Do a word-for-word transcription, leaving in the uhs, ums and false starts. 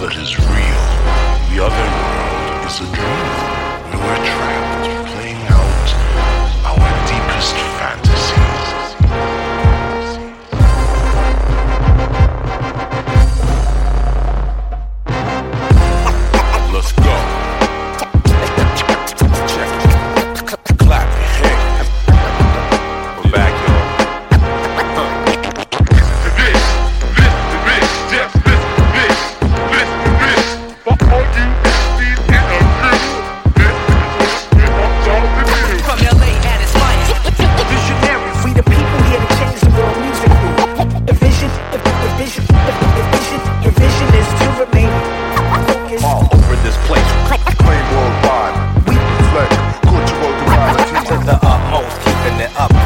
that is real. The other world is a dream where we're trapped, playing out our deepest fantasies. Let's go. Check it. Clap your hands. We're back, y'all. Up